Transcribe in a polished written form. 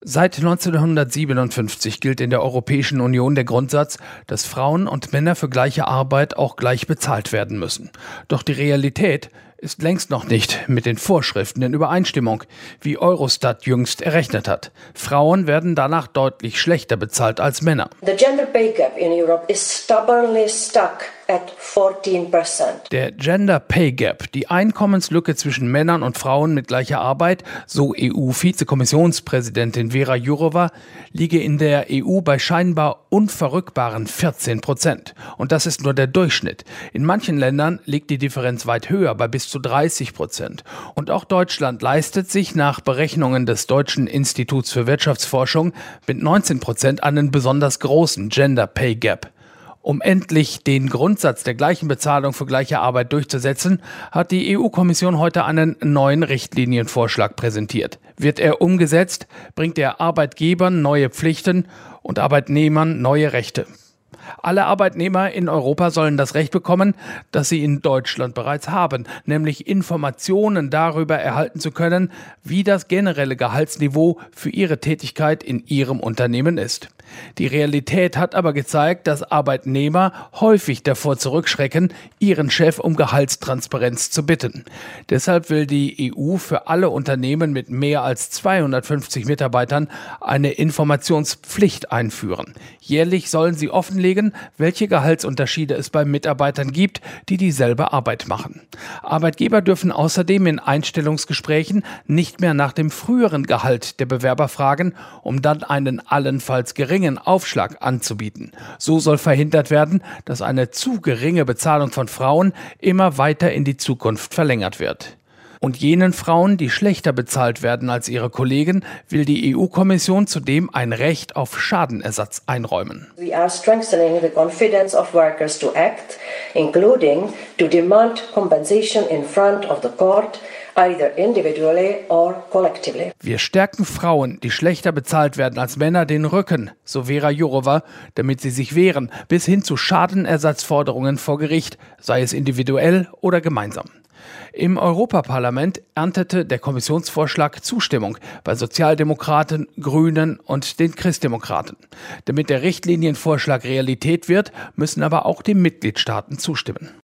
Seit 1957 gilt in der Europäischen Union der Grundsatz, dass Frauen und Männer für gleiche Arbeit auch gleich bezahlt werden müssen. Doch die Realität ist längst noch nicht mit den Vorschriften in Übereinstimmung, wie Eurostat jüngst errechnet hat. Frauen werden danach deutlich schlechter bezahlt als Männer. The gender pay gap in Europe is stubbornly stuck at 14%. Der Gender Pay Gap, die Einkommenslücke zwischen Männern und Frauen mit gleicher Arbeit, so EU-Vizekommissionspräsidentin Věra Jourová, liege in der EU bei scheinbar unverrückbaren 14%. Und das ist nur der Durchschnitt. In manchen Ländern liegt die Differenz weit höher, bei bis zu 30%. Und auch Deutschland leistet sich nach Berechnungen des Deutschen Instituts für Wirtschaftsforschung mit 19% einen besonders großen Gender Pay Gap. Um endlich den Grundsatz der gleichen Bezahlung für gleiche Arbeit durchzusetzen, hat die EU-Kommission heute einen neuen Richtlinienvorschlag präsentiert. Wird er umgesetzt, bringt er Arbeitgebern neue Pflichten und Arbeitnehmern neue Rechte. Alle Arbeitnehmer in Europa sollen das Recht bekommen, das sie in Deutschland bereits haben, nämlich Informationen darüber erhalten zu können, wie das generelle Gehaltsniveau für ihre Tätigkeit in ihrem Unternehmen ist. Die Realität hat aber gezeigt, dass Arbeitnehmer häufig davor zurückschrecken, ihren Chef um Gehaltstransparenz zu bitten. Deshalb will die EU für alle Unternehmen mit mehr als 250 Mitarbeitern eine Informationspflicht einführen. Jährlich sollen sie offenlegen, welche Gehaltsunterschiede es bei Mitarbeitern gibt, die dieselbe Arbeit machen. Arbeitgeber dürfen außerdem in Einstellungsgesprächen nicht mehr nach dem früheren Gehalt der Bewerber fragen, um dann einen allenfalls geringen Aufschlag anzubieten. So soll verhindert werden, dass eine zu geringe Bezahlung von Frauen immer weiter in die Zukunft verlängert wird. Und jenen Frauen, die schlechter bezahlt werden als ihre Kollegen, will die EU-Kommission zudem ein Recht auf Schadenersatz einräumen. We are strengthening the confidence of workers to act, including to demand compensation in front of the court, either individually or collectively. Wir stärken Frauen, die schlechter bezahlt werden als Männer, den Rücken, so Věra Jourová, damit sie sich wehren, bis hin zu Schadenersatzforderungen vor Gericht, sei es individuell oder gemeinsam. Im Europaparlament erntete der Kommissionsvorschlag Zustimmung bei Sozialdemokraten, Grünen und den Christdemokraten. Damit der Richtlinienvorschlag Realität wird, müssen aber auch die Mitgliedstaaten zustimmen.